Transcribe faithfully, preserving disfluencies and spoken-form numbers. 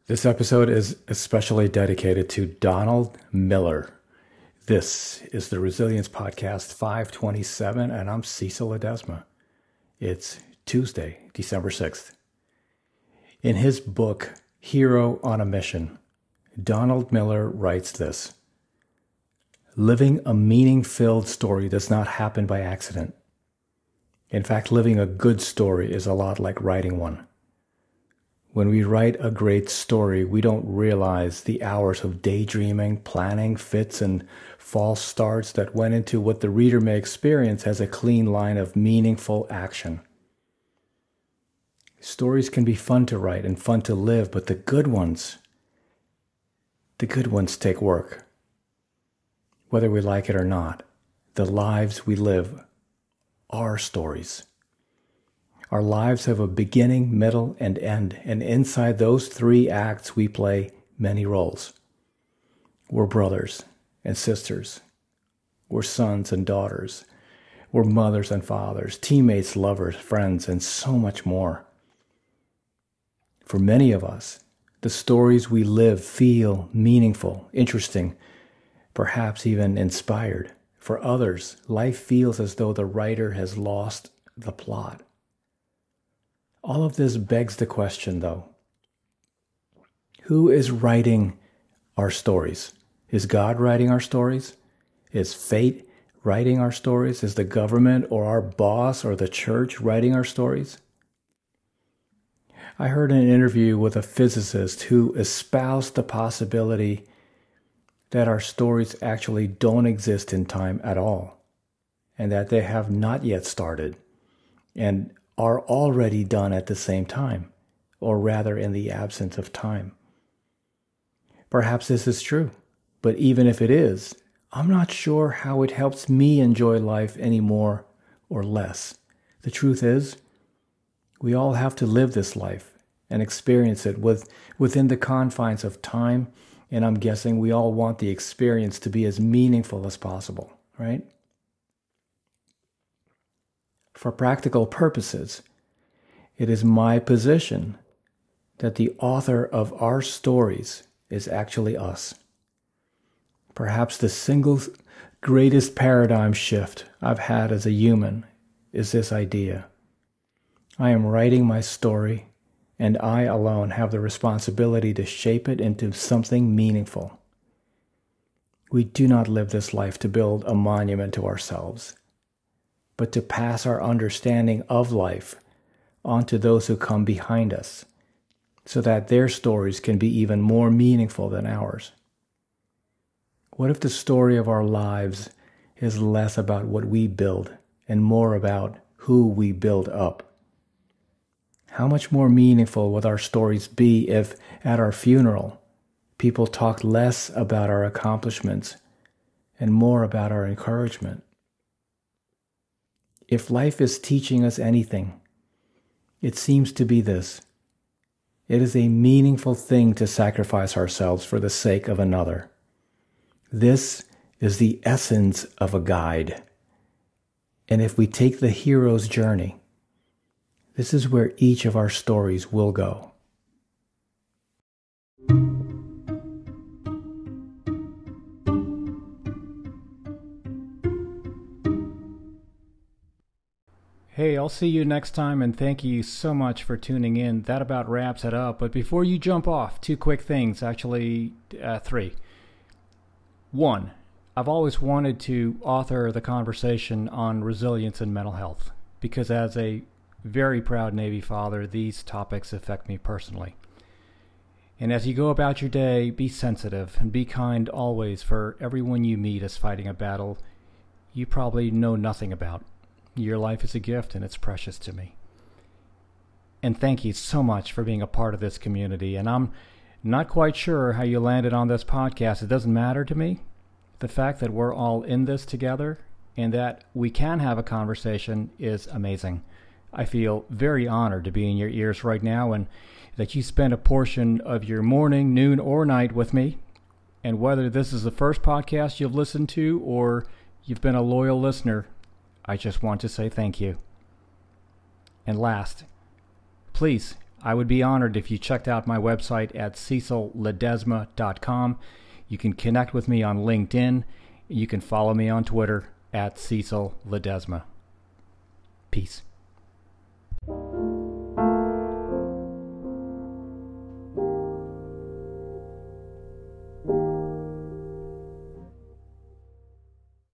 This episode is especially dedicated to Donald Miller. This is the Resilience Podcast five twenty-seven, and I'm Cecil Ledesma. It's Tuesday, December sixth. In his book, Hero on a Mission, Donald Miller writes this: living a meaning-filled story does not happen by accident. In fact, living a good story is a lot like writing one. When we write a great story, we don't realize the hours of daydreaming, planning, fits, and false starts that went into what the reader may experience as a clean line of meaningful action. Stories can be fun to write and fun to live, but the good ones, the good ones take work. Whether we like it or not, the lives we live are stories. Our lives have a beginning, middle, and end, and inside those three acts we play many roles. We're brothers and sisters. We're sons and daughters. We're mothers and fathers, teammates, lovers, friends, and so much more. For many of us, the stories we live feel meaningful, interesting, perhaps even inspired. For others, life feels as though the writer has lost the plot. All of this begs the question, though. Who is writing our stories? Is God writing our stories? Is fate writing our stories? Is the government or our boss or the church writing our stories? I heard an interview with a physicist who espoused the possibility that our stories actually don't exist in time at all, and that they have not yet started, and are already done at the same time, or rather in the absence of time. Perhaps this is true, but even if it is, I'm not sure how it helps me enjoy life any more or less. The truth is, we all have to live this life and experience it with, within the confines of time, and I'm guessing we all want the experience to be as meaningful as possible, right? For practical purposes, it is my position that the author of our stories is actually us. Perhaps the single greatest paradigm shift I've had as a human is this idea. I am writing my story, and I alone have the responsibility to shape it into something meaningful. We do not live this life to build a monument to ourselves, but to pass our understanding of life on to those who come behind us, so that their stories can be even more meaningful than ours. What if the story of our lives is less about what we build and more about who we build up? How much more meaningful would our stories be if, at our funeral, people talked less about our accomplishments and more about our encouragement? If life is teaching us anything, it seems to be this. It is a meaningful thing to sacrifice ourselves for the sake of another. This is the essence of a guide. And if we take the hero's journey, this is where each of our stories will go. Hey, I'll see you next time, and thank you so much for tuning in. That about wraps it up. But before you jump off, two quick things, actually uh, three. One, I've always wanted to author the conversation on resilience and mental health, because as a very proud Navy father, these topics affect me personally. And as you go about your day, be sensitive and be kind always, for everyone you meet is fighting a battle you probably know nothing about. Your life is a gift, and it's precious to me. And thank you so much for being a part of this community. And I'm not quite sure how you landed on this podcast. It doesn't matter to me. The fact that we're all in this together and that we can have a conversation is amazing. I feel very honored to be in your ears right now, and that you spend a portion of your morning, noon, or night with me. And whether this is the first podcast you've listened to or you've been a loyal listener, I just want to say thank you. And last, please I would be honored if you checked out my website at cecil ledesma dot com. You can connect with me on LinkedIn. You can follow me on Twitter at Cecil Ledesma. Peace.